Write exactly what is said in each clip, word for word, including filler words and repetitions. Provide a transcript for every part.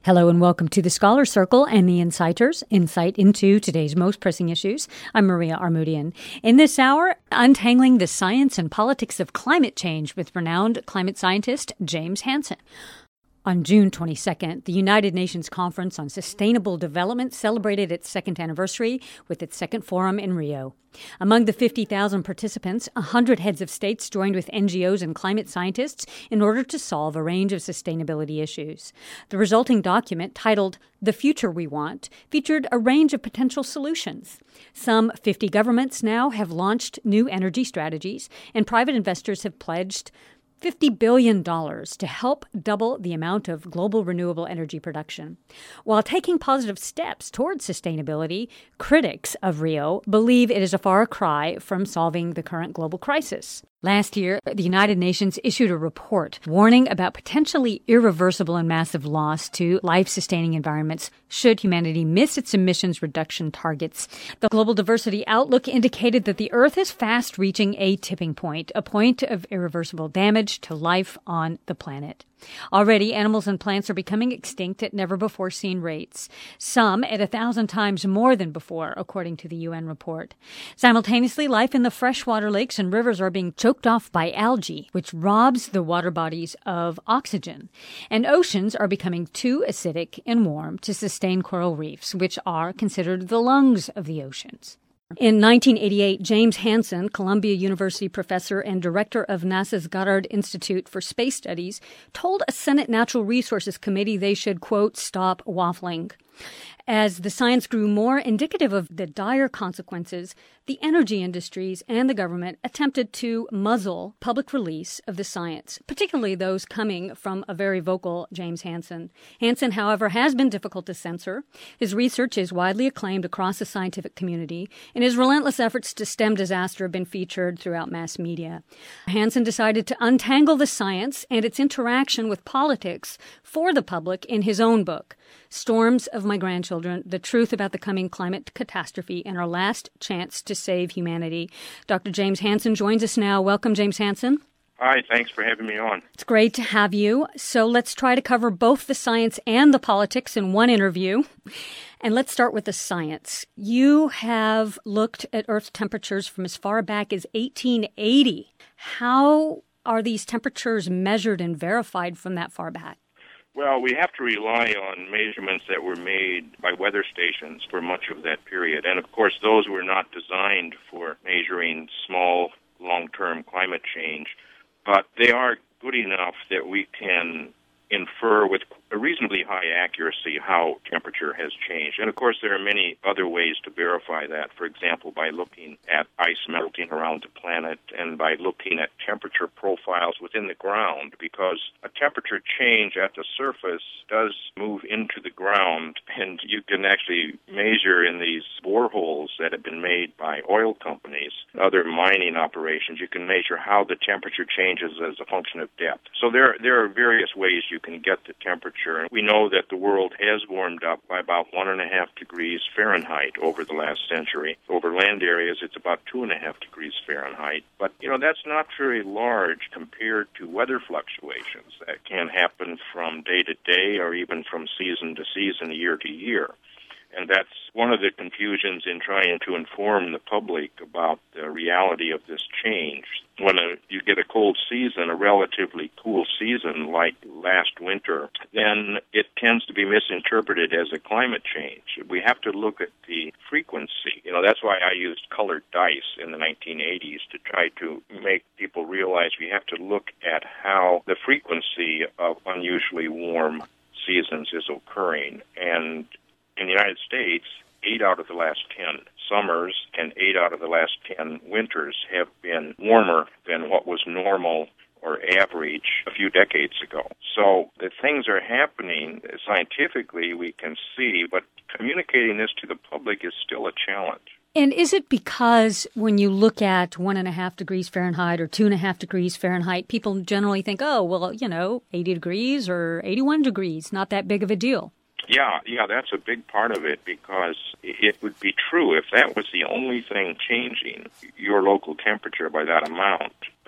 Hello and welcome to the Scholar Circle and the Insighters, insight into today's most pressing issues. I'm Maria Armoudian. In this hour, untangling the science and politics of climate change with renowned climate scientist James Hansen. On June twenty-second, the United Nations Conference on Sustainable Development celebrated its second anniversary with its second forum in Rio. Among the fifty thousand participants, one hundred heads of states joined with N G Os and climate scientists in order to solve a range of sustainability issues. The resulting document, titled The Future We Want, featured a range of potential solutions. Some fifty governments now have launched new energy strategies, and private investors have pledged fifty billion dollars to help double the amount of global renewable energy production. While taking positive steps towards sustainability, critics of Rio believe it is a far cry from solving the current global crisis. Last year, the United Nations issued a report warning about potentially irreversible and massive loss to life-sustaining environments should humanity miss its emissions reduction targets. The Global Diversity Outlook indicated that the Earth is fast reaching a tipping point, a point of irreversible damage to life on the planet. Already, animals and plants are becoming extinct at never-before-seen rates, some at a thousand times more than before, according to the U N report. Simultaneously, life in the freshwater lakes and rivers are being choked off by algae, which robs the water bodies of oxygen. And oceans are becoming too acidic and warm to sustain coral reefs, which are considered the lungs of the oceans. In nineteen eighty-eight, James Hansen, Columbia University professor and director of NASA's Goddard Institute for Space Studies, told a Senate Natural Resources Committee they should, quote, stop waffling. As the science grew more indicative of the dire consequences, the energy industries and the government attempted to muzzle public release of the science, particularly those coming from a very vocal James Hansen. Hansen, however, has been difficult to censor. His research is widely acclaimed across the scientific community, and his relentless efforts to stem disaster have been featured throughout mass media. Hansen decided to untangle the science and its interaction with politics for the public in his own book, Storms of My Grandchildren, The Truth About the Coming Climate Catastrophe and Our Last Chance to Save Humanity. Doctor James Hansen joins us now. Welcome, James Hansen. Hi, thanks for having me on. It's great to have you. So let's try to cover both the science and the politics in one interview. And let's start with the science. You have looked at Earth's temperatures from as far back as eighteen eighty. How are these temperatures measured and verified from that far back? Well, we have to rely on measurements that were made by weather stations for much of that period. And, of course, those were not designed for measuring small, long-term climate change. But they are good enough that we can infer with a reasonably high accuracy how temperature has changed. And, of course, there are many other ways to verify that. For example, by looking at ice melting around the planet and by looking at temperature profiles within the ground, because a temperature change at the surface does move into the ground, and you can actually measure in these boreholes that have been made by oil companies, other mining operations, you can measure how the temperature changes as a function of depth. So there, there are various ways you can get the temperature. And we know that the world has warmed up by about one and a half degrees Fahrenheit over the last century. Over land areas, it's about two and a half degrees Fahrenheit. But, you know, that's not very large compared to weather fluctuations that can happen from day to day or even from season to season, year to year. And that's one of the confusions in trying to inform the public about the reality of this change. When a, you get a cold season, a relatively cool season like last winter, then it tends to be misinterpreted as a climate change. We have to look at the frequency. You know, that's why I used colored dice in the nineteen eighties to try to make people realize we have to look at how the frequency of unusually warm seasons is occurring. And in the United States, eight out of the last ten summers and eight out of the last ten winters have been warmer than what was normal or average a few decades ago. So the things are happening scientifically, we can see, but communicating this to the public is still a challenge. And is it because when you look at one and a half degrees Fahrenheit or two and a half degrees Fahrenheit, people generally think, oh, well, you know, eighty degrees or eighty-one degrees, not that big of a deal? Yeah, yeah, that's a big part of it, because it would be true if that was the only thing changing your local temperature by that amount. But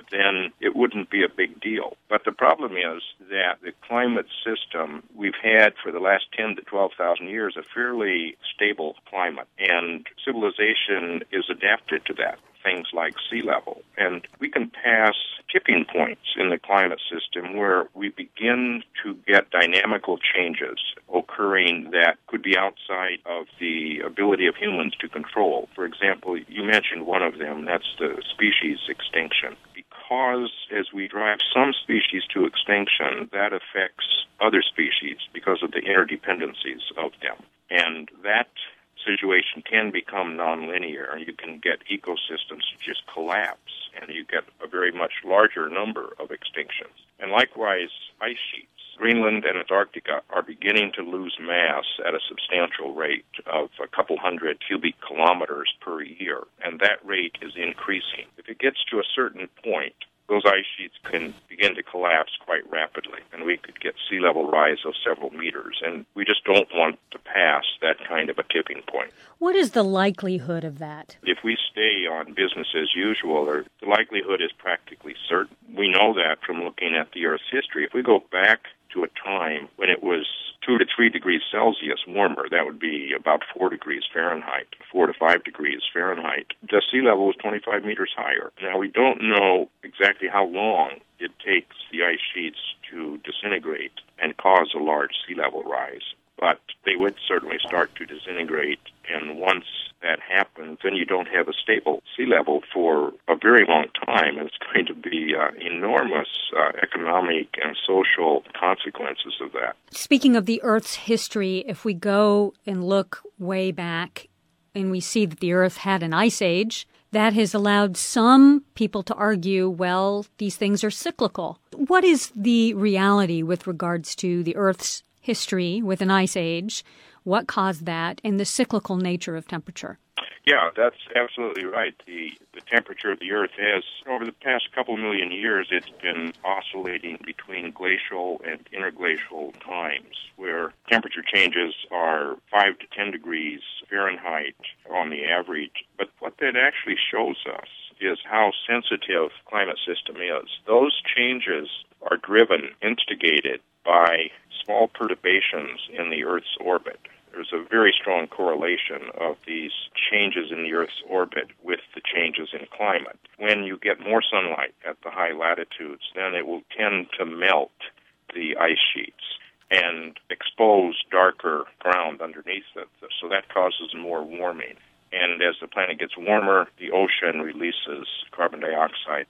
then it wouldn't be a big deal. But the problem is that the climate system we've had for the last ten to twelve thousand years a fairly stable climate, and civilization is adapted to that. Things like sea level. And we can pass tipping points in the climate system where we begin to get dynamical changes occurring that could be outside of the ability of humans to control. For example, you mentioned one of them, that's the species extinction. Because as we drive some species to extinction, that affects other species because of the interdependencies of them. And that situation can become nonlinear, and you can get ecosystems just collapse, and you get a very much larger number of extinctions. And likewise, ice sheets. Greenland and Antarctica are beginning to lose mass at a substantial rate of a couple hundred cubic kilometers per year, and that rate is increasing. If it gets to a certain point, those ice sheets can begin to collapse quite rapidly, and we could get sea level rise of several meters, and we just don't want to pass that kind of a tipping point. What is the likelihood of that? If we stay on business as usual, or the likelihood is practically certain. We know that from looking at the Earth's history. If we go back to a time when it was two to three degrees Celsius warmer, that would be about four degrees Fahrenheit, four to five degrees Fahrenheit, the sea level was twenty-five meters higher. Now, we don't know exactly how long it takes the ice sheets to disintegrate and cause a large sea level rise, but they would certainly start to disintegrate, and once that happens, then you don't have a stable sea level for a very long time, and it's going to be uh, enormous uh, economic and social consequences of that. Speaking of the Earth's history, if we go and look way back and we see that the Earth had an ice age, that has allowed some people to argue, well, these things are cyclical. What is the reality with regards to the Earth's history with an ice age? What caused that, and the cyclical nature of temperature? Yeah, that's absolutely right. The the temperature of the Earth has, over the past couple million years, it's been oscillating between glacial and interglacial times, where temperature changes are five to ten degrees Fahrenheit on the average. But what that actually shows us is how sensitive climate system is. Those changes are driven, instigated by small perturbations in the Earth's orbit. There's a very strong correlation of these changes in the Earth's orbit with the changes in climate. When you get more sunlight at the high latitudes, then it will tend to melt the ice sheets and expose darker ground underneath it. So that causes more warming. And as the planet gets warmer, the ocean releases carbon dioxide.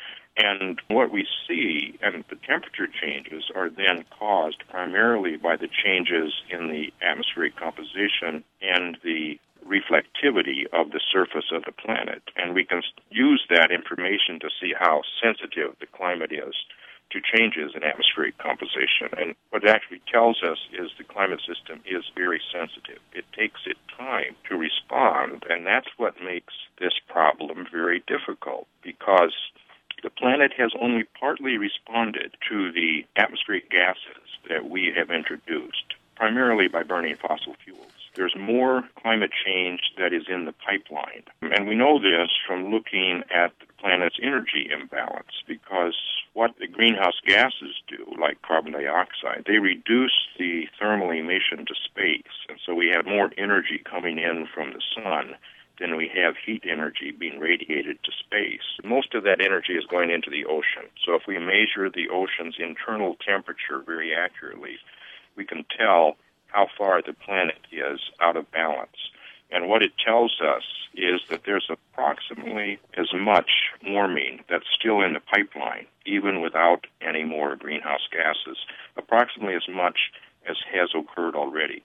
And what we see, and the temperature changes, are then caused primarily by the changes in the atmospheric composition and the reflectivity of the surface of the planet. And we can use that information to see how sensitive the climate is to changes in atmospheric composition. And what it actually tells us is the climate system is very sensitive. It takes it time to respond, and that's what makes this problem very difficult, because the planet has only partly responded to the atmospheric gases that we have introduced, primarily by burning fossil fuels. There's more climate change that is in the pipeline. And we know this from looking at the planet's energy imbalance, because what the greenhouse gases do, like carbon dioxide, they reduce the thermal emission to space. And so we have more energy coming in from the sun than we have heat energy being radiated to space. Most of that energy is going into the ocean. So if we measure the ocean's internal temperature very accurately, we can tell how far the planet is out of balance. And what it tells us is that there's approximately as much warming that's still in the pipeline, even without any more greenhouse gases, approximately as much as has occurred already.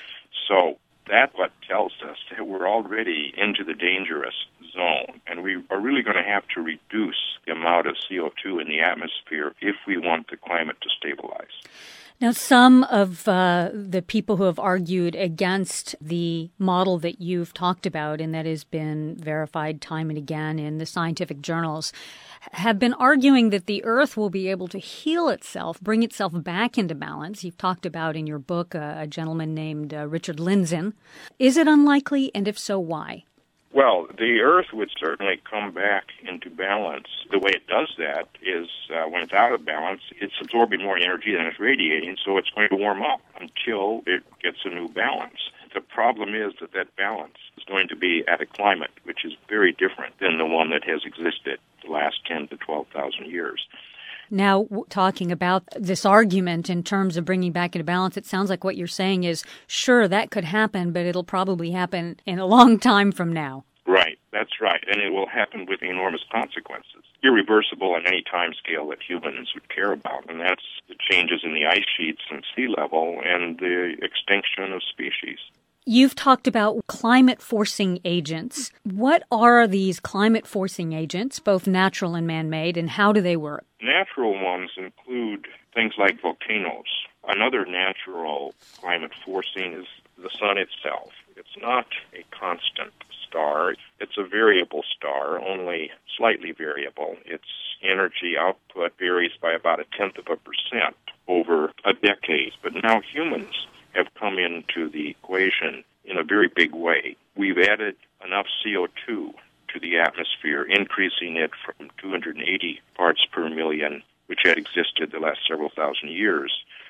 So that's what tells us that we're already into the dangerous zone, and we are really going to have to reduce the amount of C O two in the atmosphere if we want the climate to stabilize. Now, some of uh, the people who have argued against the model that you've talked about, and that has been verified time and again in the scientific journals, have been arguing that the Earth will be able to heal itself, bring itself back into balance. You've talked about in your book uh, a gentleman named uh, Richard Lindzen. Is it unlikely, and if so, why? Well, the Earth would certainly come back into balance. The way it does that is uh, when it's out of balance, it's absorbing more energy than it's radiating, so it's going to warm up until it gets a new balance. The problem is that that balance is going to be at a climate which is very different than the one that has existed the last ten to twelve thousand years. Now, w- talking about this argument in terms of bringing back into balance, it sounds like what you're saying is, sure, that could happen, but it'll probably happen in a long time from now. Right, that's right, and it will happen with enormous consequences, irreversible on any time scale that humans would care about, and that's the changes in the ice sheets and sea level and the extinction of species. You've talked about climate-forcing agents. What are these climate-forcing agents, both natural and man-made, and how do they work? Natural ones include things like volcanoes. Another natural climate forcing is the sun itself. It's not a constant star. It's a variable star, only slightly variable. Its energy output varies by about a tenth of a percent over a decade. But now humans have come into the equation in a very big way. We've added enough C O two to the atmosphere, increasing it from two hundred eighty parts per million, which had existed the last several thousand years,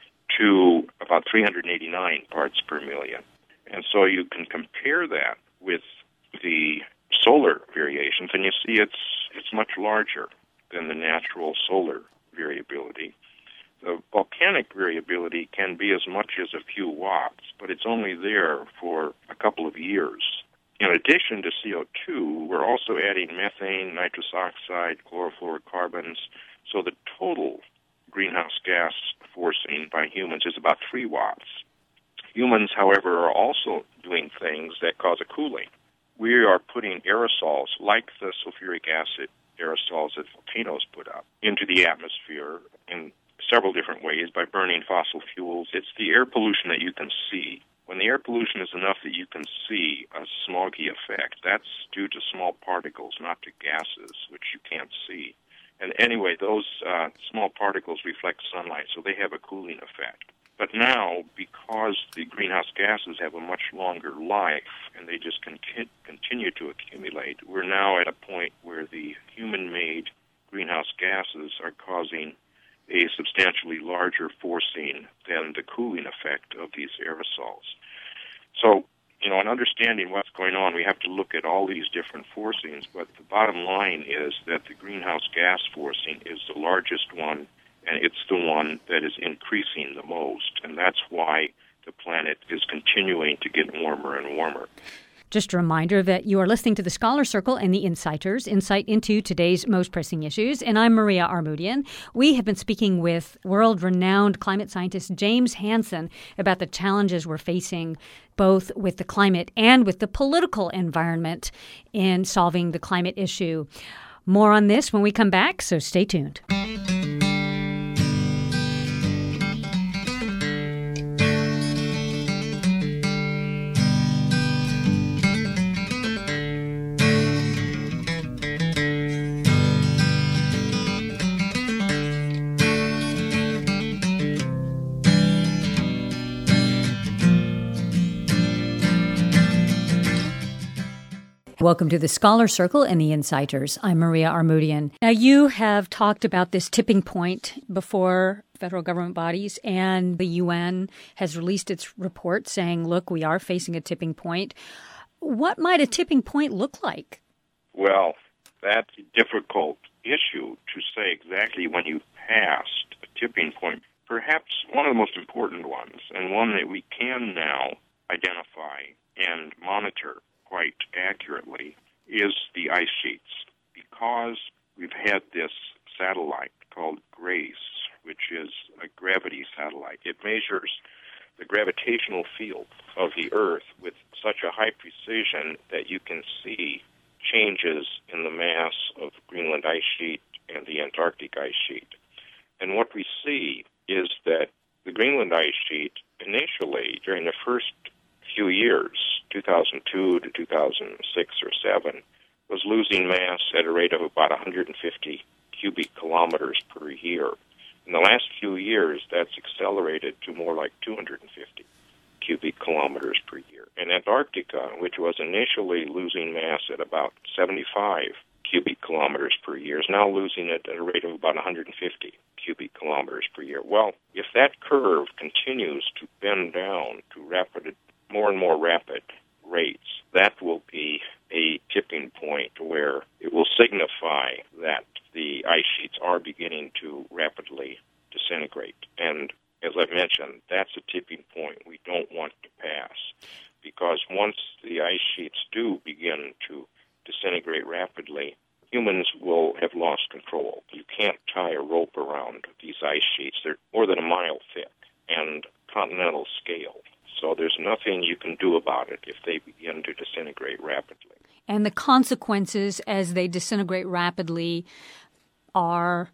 to about three hundred eighty-nine parts per million. And so you can compare that with the solar variations, and you see it's it's much larger than the natural solar variability. The volcanic variability can be as much as a few watts, but it's only there for a couple of years. In addition to C O two, we're also adding methane, nitrous oxide, chlorofluorocarbons, so the total greenhouse gas forcing by humans is about three watts. Humans, however, are also doing things that cause a cooling. We are putting aerosols, like the sulfuric acid aerosols that volcanoes put up, into the atmosphere in several different ways by burning fossil fuels. It's the air pollution that you can see. When the air pollution is enough that you can see a smoggy effect, that's due to small particles, not to gases, which you can't see. And anyway, those uh, small particles reflect sunlight, so they have a cooling effect. But now, because the greenhouse gases have a much longer life and they just con- continue to accumulate, we're now at a point where the human-made greenhouse gases are causing a substantially larger forcing than the cooling effect of these aerosols. So, you know, in understanding what's going on, we have to look at all these different forcings, but the bottom line is that the greenhouse gas forcing is the largest one, and it's the one that is increasing the most, and that's why the planet is continuing to get warmer and warmer. Just a reminder that you are listening to the Scholar Circle and the Insighters, insight into today's most pressing issues. And I'm Maria Armoudian. We have been speaking with world-renowned climate scientist James Hansen about the challenges we're facing both with the climate and with the political environment in solving the climate issue. More on this when we come back, so stay tuned. Welcome to the Scholar Circle and the Insighters. I'm Maria Armoudian. Now, you have talked about this tipping point before federal government bodies, and the U N has released its report saying, look, we are facing a tipping point. What might a tipping point look like? Well, that's a difficult issue to say exactly when you've passed a tipping point. Perhaps one of the most important ones, and one that we can now identify and monitor quite accurately, is the ice sheets. Because we've had this satellite called GRACE, which is a gravity satellite. It measures the gravitational field of the Earth with such a high precision that you can see changes in the mass of the Greenland ice sheet and the Antarctic ice sheet. And what we see is that the Greenland ice sheet initially, during the first few years, two thousand two to two thousand six or seven, was losing mass at a rate of about one hundred fifty cubic kilometers per year. In the last few years, that's accelerated to more like two hundred fifty cubic kilometers per year. And Antarctica, which was initially losing mass at about seventy-five cubic kilometers per year, is now losing it at a rate of about one hundred fifty cubic kilometers per year. Well, if that curve continues to bend down to rapid, more and more rapid rates, that will be a tipping point where it will signify that the ice sheets are beginning to rapidly disintegrate. And as I mentioned, that's a tipping point we don't want to pass, because once the ice sheets do begin to disintegrate rapidly, humans will have lost control. You can't tie a rope around these ice sheets. They're more than a mile thick and continental scale. So there's nothing you can do about it if they begin to disintegrate rapidly. And the consequences as they disintegrate rapidly are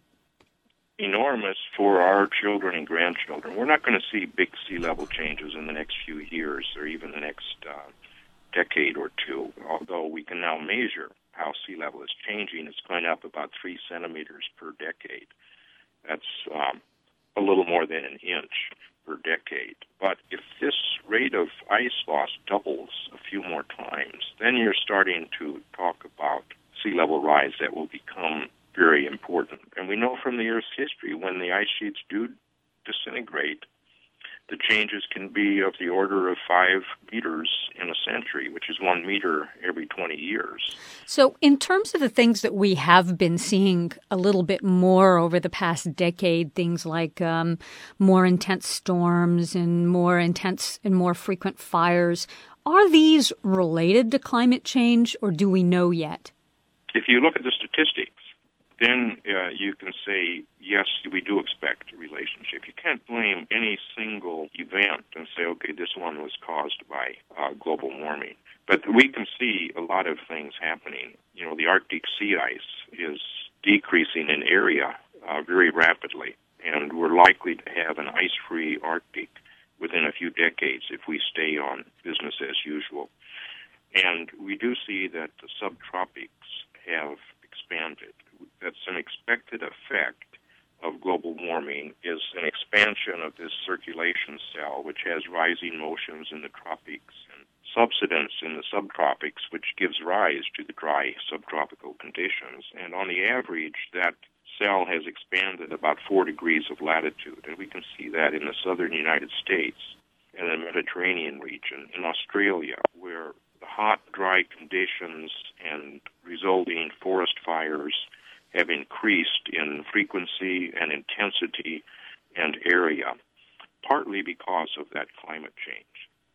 enormous for our children and grandchildren. We're not going to see big sea level changes in the next few years or even the next uh, decade or two, although we can now measure how sea level is changing. It's going up about three centimeters per decade. That's um, a little more than an inch per decade. But if this rate of ice loss doubles a few more times, then you're starting to talk about sea level rise that will become very important. And we know from the Earth's history, when the ice sheets do disintegrate, the changes can be of the order of five meters in a century, which is one meter every twenty years. So in terms of the things that we have been seeing a little bit more over the past decade, things like um, more intense storms and more intense and more frequent fires, are these related to climate change, or do we know yet? If you look at the statistics, then uh, you can say, yes, we do expect a relationship. You can't blame any single event and say, okay, this one was caused by uh, global warming. But we can see a lot of things happening. You know, the Arctic sea ice is decreasing in area uh, very rapidly, and we're likely to have an ice-free Arctic within a few decades if we stay on business as usual. And we do see that the subtropics have expanded. That's an expected effect of global warming, is an expansion of this circulation cell, which has rising motions in the tropics and subsidence in the subtropics, which gives rise to the dry subtropical conditions. And on the average, that cell has expanded about four degrees of latitude, and we can see that in the southern United States and the Mediterranean region, in Australia, where the hot, dry conditions and resulting forest fires have increased in frequency and intensity and area, partly because of that climate change.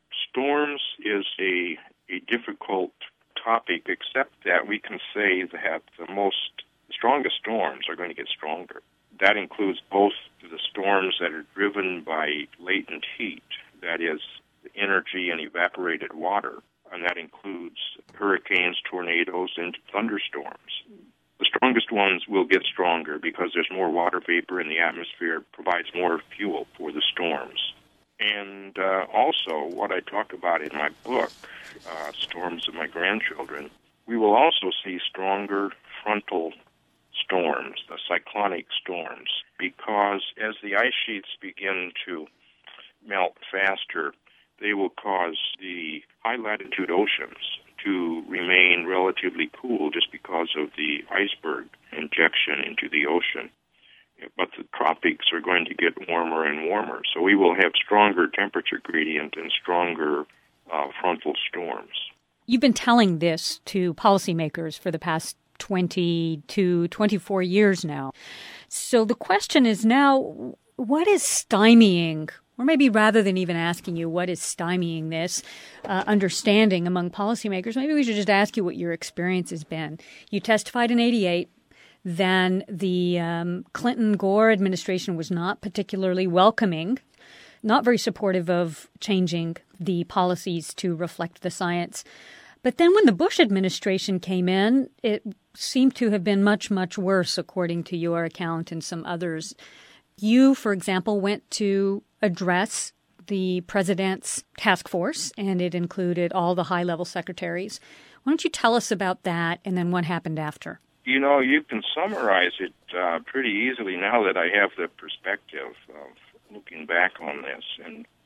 Storms is a, a difficult topic, except that we can say that the most the strongest storms are going to get stronger. That includes both the storms that are driven by latent heat, that is, the energy and evaporated water, and that includes hurricanes, tornadoes, and thunderstorms. The strongest ones will get stronger because there's more water vapor in the atmosphere, provides more fuel for the storms. And uh, also, what I talk about in my book, uh, Storms of My Grandchildren, we will also see stronger frontal storms, the cyclonic storms, because as the ice sheets begin to melt faster, they will cause the high-latitude oceans to remain relatively cool just because of the iceberg injection into the ocean. But the tropics are going to get warmer and warmer, so we will have stronger temperature gradient and stronger uh, frontal storms. You've been telling this to policymakers for the past twenty to twenty-four years now. So the question is now, what is stymieing, or maybe rather than even asking you what is stymieing this uh, understanding among policymakers, maybe we should just ask you what your experience has been. You testified in eighty-eight. Then the um, Clinton-Gore administration was not particularly welcoming, not very supportive of changing the policies to reflect the science. But then when the Bush administration came in, it seemed to have been much, much worse, according to your account and some others. You, for example, went to address the president's task force, and it included all the high-level secretaries. Why don't you tell us about that and then what happened after? You know, you can summarize it uh, pretty easily now that I have the perspective of looking back on this. And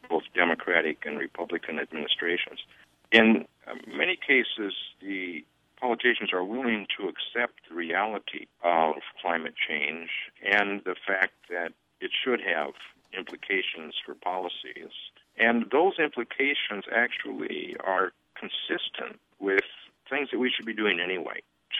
both Democratic and Republican administrations. In many cases, the politicians are willing to accept the reality of climate change and the fact that it should have implications for policies. And those implications actually are consistent with things that we should be doing anyway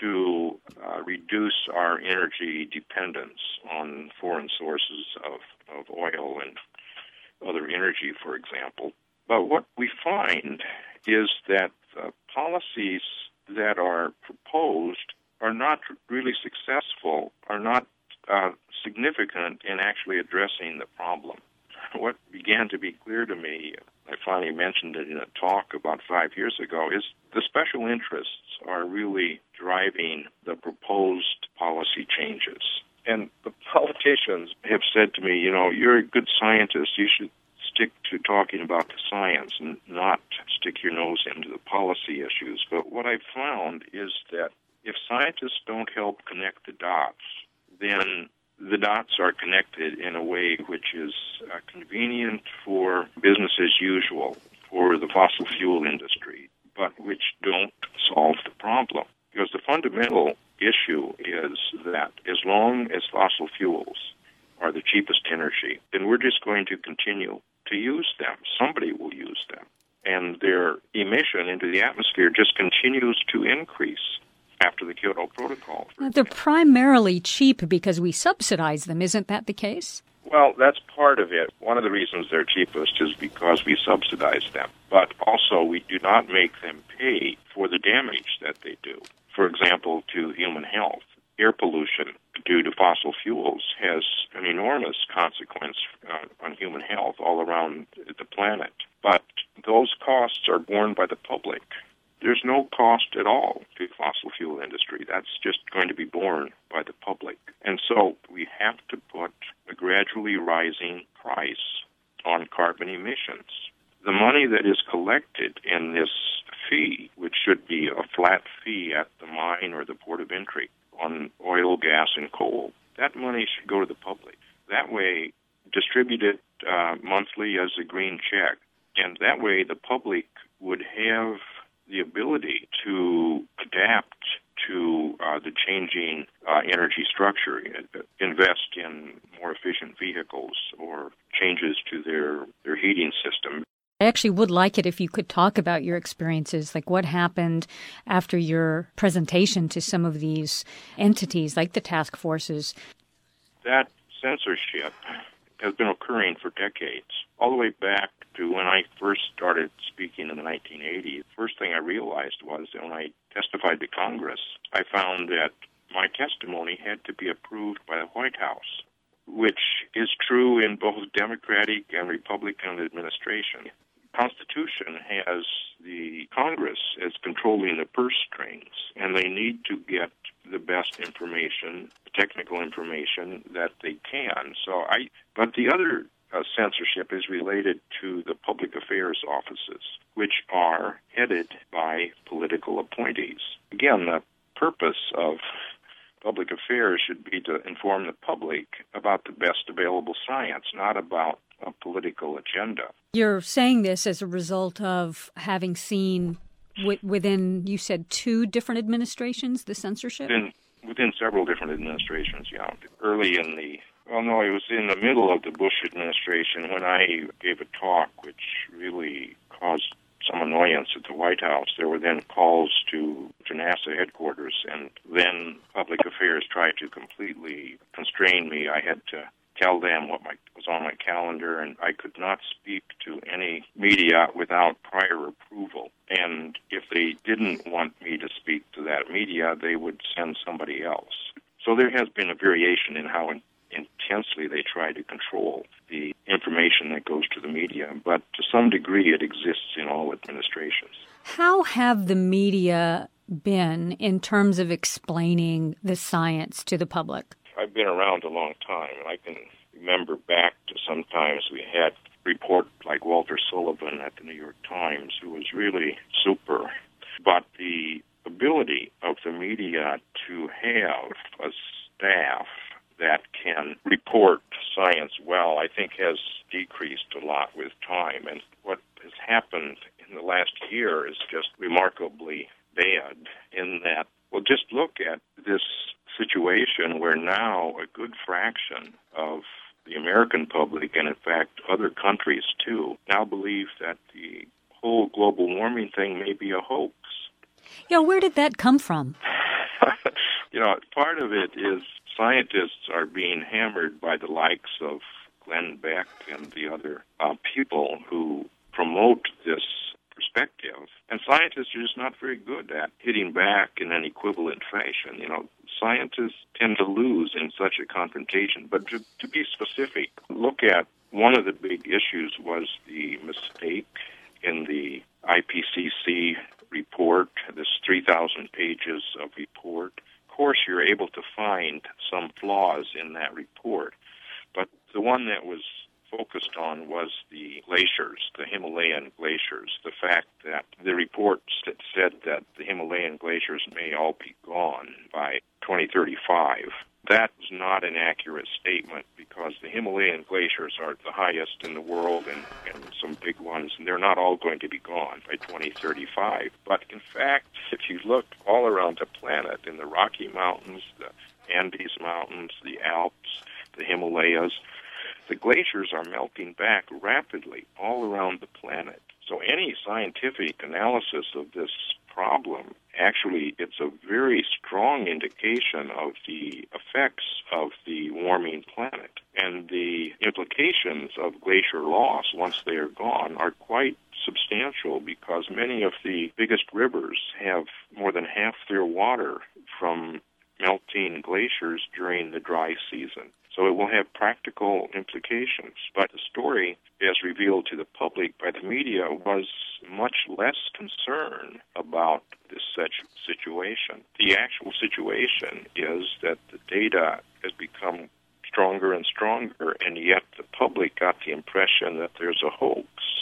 to uh, reduce our energy dependence on foreign sources of, of oil and other energy, for example. But what we find is that the policies that are proposed are not really successful, are not uh, significant in actually addressing the problem. What began to be clear to me, I finally mentioned it in a talk about five years ago, is the special interests are really driving the proposed policy changes. And the politicians have said to me, you know, you're a good scientist, you should stick to talking about the science and not stick your nose into the policy issues. But what I've found is that if scientists don't help connect the dots, then the dots are connected in a way which is uh, convenient for business as usual, for the fossil fuel industry, but which don't solve the problem. Because the fundamental issue is that as long as fossil fuels are the cheapest energy, then we're just going to continue to use them. Somebody will use them. And their emission into the atmosphere just continues to increase after the Kyoto Protocol. They're primarily cheap because we subsidize them. Isn't that the case? Well, that's part of it. One of the reasons they're cheapest is because we subsidize them. But also, we do not make them pay for the damage that they do. For example, to human health. Air pollution due to fossil fuels has an enormous consequence uh, on human health all around the planet. But those costs are borne by the public. There's no cost at all to the fossil fuel industry. That's just going to be borne by the public. And so we have to put a gradually rising price on carbon emissions. The money that is collected in this fee, which should be a flat fee at the mine or the port of entry on oil, gas, and coal, that money should go to the public. That way, distributed uh, monthly as a green check. And that way, the public would have the ability to adapt to uh, the changing uh, energy structure, invest in more efficient vehicles or changes to their, their heating system. I actually would like it if you could talk about your experiences, like what happened after your presentation to some of these entities, like the task forces. That censorship has been occurring for decades, all the way back to when I first started speaking in the nineteen eighties. First thing I realized was that when I testified to Congress, I found that my testimony had to be approved by the White House, which is true in both Democratic and Republican administration. The Constitution has the Congress as controlling the purse strings, and they need to get the best information, technical information that they can. So I, but the other uh, censorship is related to the public affairs offices, which are headed by political appointees. Again, the purpose of public affairs should be to inform the public about the best available science, not about a political agenda. You're saying this as a result of having seen w- within, you said, two different administrations, the censorship? Within, within several different administrations, yeah. Early in the, well, no, it was in the middle of the Bush administration when I gave a talk which really caused some annoyance at the White House. There were then calls to, to NASA headquarters, and then public affairs tried to completely constrain me. I had to tell them what my, was on my calendar, and I could not speak to any media without prior approval. And if they didn't want me to speak to that media, they would send somebody else. So there has been a variation in how intensely they try to control the information that goes to the media, but to some degree it exists in all administrations. How have the media been in terms of explaining the science to the public? I've been around a long time, and I can remember back to sometimes we had reports like Walter Sullivan at the New York Times, who was really super. But the ability of the media to have a staff that can report science well well, I think has decreased a lot with time. And what has happened in the last year is just remarkably bad in that, well, just look at this situation where now a good fraction of the American public, and in fact other countries too, now believe that the whole global warming thing may be a hoax. Yeah, where did that come from? You know, part of it is scientists are being hammered by the likes of Glenn Beck and the other uh, people who promote this perspective. And scientists are just not very good at hitting back in an equivalent fashion. You know, scientists tend to lose in such a confrontation. But to, to be specific, look at one of the big issues was the mistake in the I P C C report, this three thousand pages of report. Of course, you're able to find some flaws in that report, but the one that was focused on was the glaciers, the Himalayan glaciers, the fact that the report said that the Himalayan glaciers may all be gone by twenty thirty-five. That is not an accurate statement because the Himalayan glaciers are the highest in the world and, and some big ones, and they're not all going to be gone by twenty thirty-five. But in fact, if you look all around the planet, in the Rocky Mountains, the Andes Mountains, the Alps, the Himalayas, the glaciers are melting back rapidly all around the planet. So any scientific analysis of this problem, actually, it's a very strong indication of the effects of the warming planet. And the implications of glacier loss, once they are gone, are quite substantial because many of the biggest rivers have more than half their water from melting glaciers during the dry season. So it will have practical implications. But the story, as revealed to the public by the media, was much less concern about this such situation. The actual situation is that the data has become stronger and stronger, and yet the public got the impression that there's a hoax.